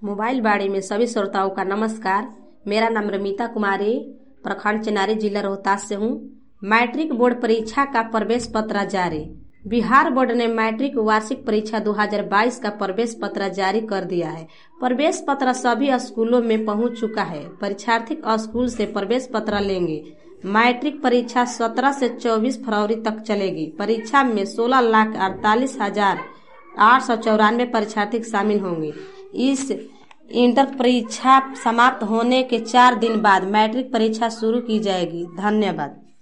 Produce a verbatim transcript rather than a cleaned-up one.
Mobile बाड़ी में सभी श्रोताओं का नमस्कार। मेरा नाम रमिता कुमारी, प्रखंड चेनारी, जिला रोहतास से हूँ। मैट्रिक बोर्ड परीक्षा का प्रवेश पत्र जारी। बिहार बोर्ड ने मैट्रिक वार्षिक परीक्षा दो हज़ार बाईस का प्रवेश पत्र जारी कर दिया है। प्रवेश पत्र सभी स्कूलों में पहुंच चुका है। परीक्षार्थी स्कूल से प्रवेश पत्र लेंगे। मैट्रिक परीक्षा सत्रह से चौबीस फरवरी तक चलेगी। परीक्षा में सोलह लाख अड़तालीस हजार आठ सौ चौरानवे परीक्षार्थी शामिल होंगे। इस इंटर परीक्षा समाप्त होने के चार दिन बाद मैट्रिक परीक्षा शुरू की जाएगी। धन्यवाद।